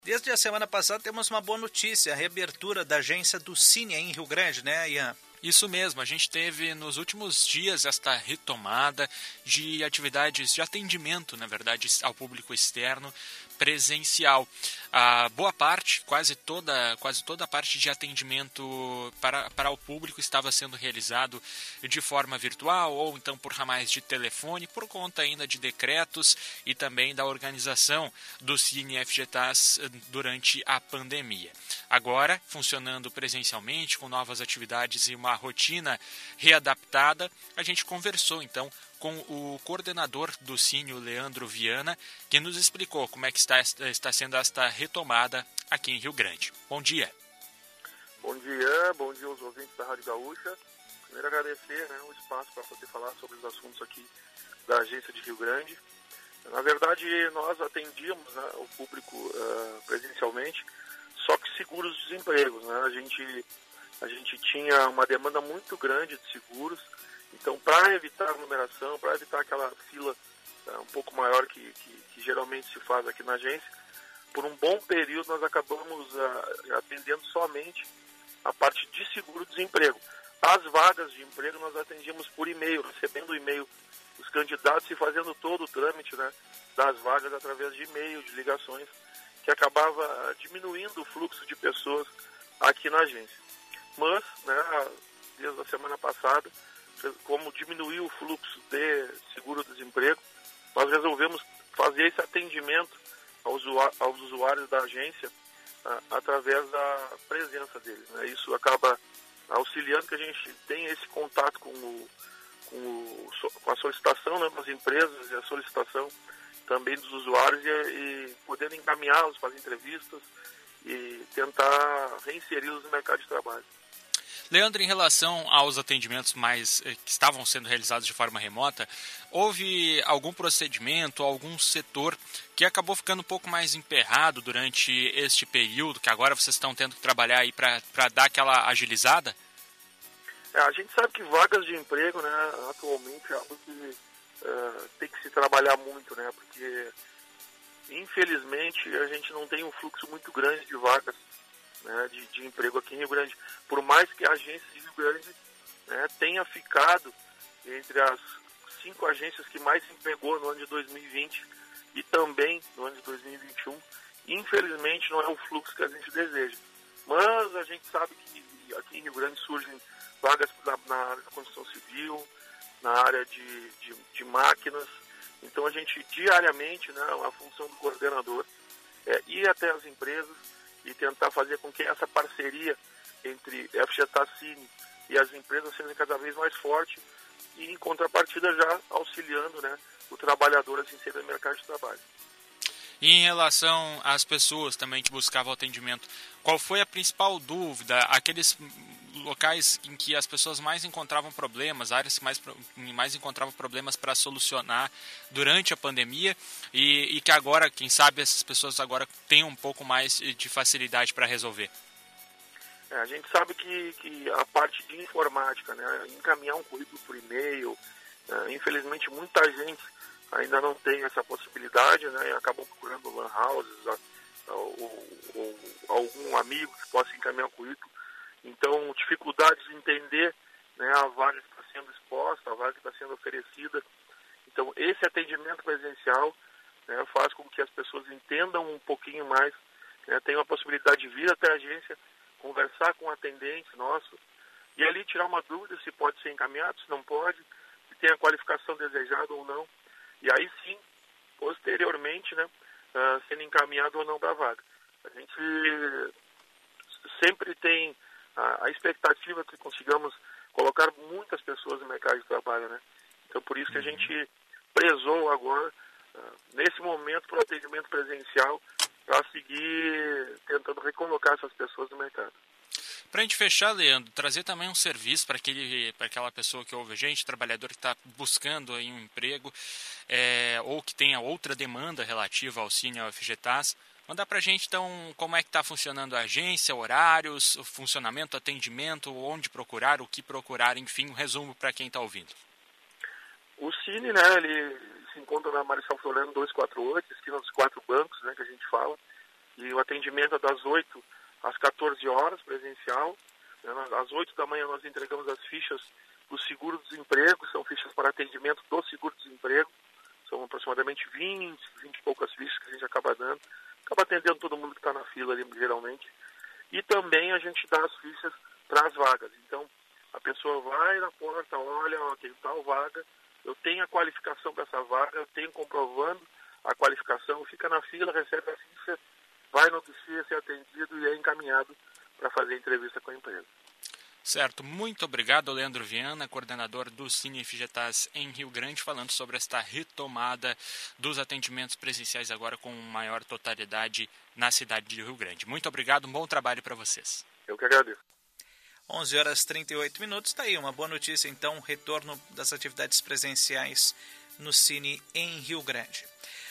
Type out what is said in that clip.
Desde a semana passada temos uma boa notícia, a reabertura da agência do Cine em Rio Grande, né, Ian? Isso mesmo, a gente teve nos últimos dias esta retomada de atividades de atendimento, na verdade, ao público externo presencial. A boa parte, quase toda a parte de atendimento para o público estava sendo realizado de forma virtual ou então por ramais de telefone, por conta ainda de decretos e também da organização do Cine FGTAS durante a pandemia. Agora, funcionando presencialmente, com novas atividades e uma rotina readaptada, a gente conversou então com o coordenador do Cine, o Leandro Viana, que nos explicou como é que está sendo esta retomada aqui em Rio Grande. Bom dia. Bom dia aos ouvintes da Rádio Gaúcha. Primeiro agradecer o espaço para poder falar sobre os assuntos aqui da agência de Rio Grande. Na verdade, nós atendíamos o público presencialmente, só que seguros-desempregos. A gente tinha uma demanda muito grande de seguros, então para evitar aglomeração, para evitar aquela fila um pouco maior que geralmente se faz aqui na agência, por um bom período nós acabamos atendendo somente a parte de seguro-desemprego. As vagas de emprego nós atendíamos por e-mail, recebendo o e-mail dos candidatos e fazendo todo o trâmite das vagas através de e-mail, de ligações, que acabava diminuindo o fluxo de pessoas aqui na agência. Mas, desde a semana passada, como diminuiu o fluxo de seguro-desemprego, nós resolvemos fazer esse atendimento aos usuários da agência através da presença deles. Isso acaba auxiliando que a gente tenha esse contato com a solicitação das empresas e a solicitação também dos usuários e podendo encaminhá-los para as entrevistas e tentar reinseri-los no mercado de trabalho. Leandro, em relação aos atendimentos que estavam sendo realizados de forma remota, houve algum procedimento, algum setor que acabou ficando um pouco mais emperrado durante este período, que agora vocês estão tendo que trabalhar aí para dar aquela agilizada? A gente sabe que vagas de emprego, atualmente é algo que tem que se trabalhar muito, porque infelizmente a gente não tem um fluxo muito grande de vagas de emprego aqui em Rio Grande. Por mais que a agência de Rio Grande tenha ficado entre as 5 agências que mais empregou no ano de 2020 e também no ano de 2021, infelizmente não é o fluxo que a gente deseja. Mas a gente sabe que aqui em Rio Grande surgem vagas na área da construção civil, na área de máquinas. Então a gente diariamente, a função do coordenador é ir até as empresas e tentar fazer com que essa parceria entre FGTAS Cine e as empresas seja cada vez mais forte e, em contrapartida, já auxiliando o trabalhador a se inserir no mercado de trabalho. E em relação às pessoas também que buscavam atendimento, qual foi a principal dúvida? Aqueles locais em que as pessoas mais encontravam problemas, áreas que mais encontravam problemas para solucionar durante a pandemia e que agora, quem sabe, essas pessoas agora têm um pouco mais de facilidade para resolver? A gente sabe que a parte de informática, encaminhar um currículo por e-mail, infelizmente muita gente ainda não tem essa possibilidade, e acabam procurando lan houses ou algum amigo que possa encaminhar o currículo. Então, dificuldades de entender a vaga que está sendo exposta, a vaga que está sendo oferecida. Então, esse atendimento presencial faz com que as pessoas entendam um pouquinho mais, tenham a possibilidade de vir até a agência, conversar com o atendente nosso e ali tirar uma dúvida se pode ser encaminhado, se não pode, se tem a qualificação desejada ou não. E aí sim, posteriormente, sendo encaminhado ou não para a vaga. A gente sempre tem a expectativa que consigamos colocar muitas pessoas no mercado de trabalho, Então, por isso que a gente prezou agora, nesse momento, para o atendimento presencial, para seguir tentando recolocar essas pessoas no mercado. Para a gente fechar, Leandro, trazer também um serviço para aquela pessoa que ouve a gente, trabalhador que está buscando aí um emprego ou que tenha outra demanda relativa ao Cine e ao FGTAS. Mandar para a gente, então, como é que está funcionando a agência, horários, o funcionamento, atendimento, onde procurar, o que procurar, enfim, um resumo para quem está ouvindo. O Cine, ele se encontra na Marechal Floriano 248, esquina dos 4 bancos, que a gente fala, que o atendimento é das 8 às 14 horas, presencial. Às 8 da manhã nós entregamos as fichas do seguro-desemprego, são fichas para atendimento do seguro-desemprego, são aproximadamente 20 e poucas fichas que a gente acaba dando, acaba atendendo todo mundo que está na fila ali, geralmente. E também a gente dá as fichas para as vagas. Então, a pessoa vai na porta, olha, ó, tem tal vaga, eu tenho a qualificação para essa vaga, eu tenho comprovando a qualificação, fica na fila, recebe a ficha, vai no guichê ser atendido e é encaminhado para fazer a entrevista com a empresa. Certo, muito obrigado, Leandro Viana, coordenador do Cine FGTAS em Rio Grande, falando sobre esta retomada dos atendimentos presenciais agora com maior totalidade na cidade de Rio Grande. Muito obrigado, um bom trabalho para vocês. Eu que agradeço. 11h38, está aí uma boa notícia, então, retorno das atividades presenciais no Cine em Rio Grande.